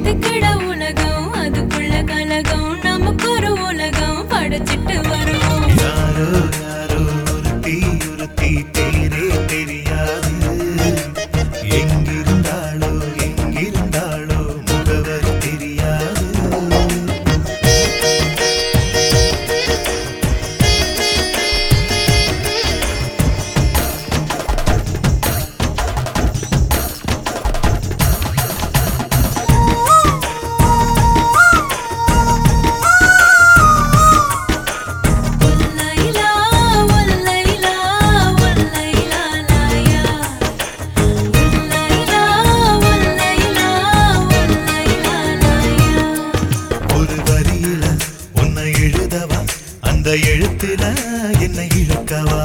எதுக்குட உலகம் அதுக்குள்ள கலகம் நமக்கு ஒரு உலகம் படைச்சிட்டு வரும் யாரோ யாரோ ஒருத்தி ஒருத்தி பேரே தெரியாது எங்கிருந்தாளோ எங்கிருந்தாளோ முகவரி தெரியாது ஒல்லைலா ஒல்லைலா ஒல்லைலா லாயா ஒல்லைலா ஒல்லைலா ஒல்லைலா லாயா ஒரு வரியில உன்னை எழுதவா அந்த எழுத்துல என்னை இழுக்கவா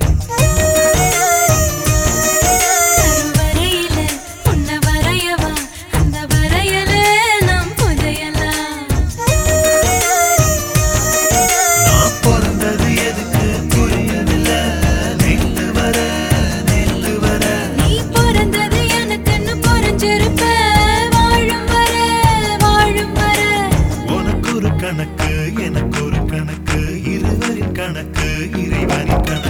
கருவறையில உன்னை வரையவா அந்த வரையல நாம் புதையலாம் நான் பிறந்தது எதுக்கு புரியவில்லை நெல்லு வர நீ பிறந்தது எனக்குன்னு புரிஞ்சிருப்ப வாழும் வர உனக்கு ஒரு கணக்கு எனக்கு ஒரு கணக்கு இருவரின் கணக்கு இறைவனின் கணக்கு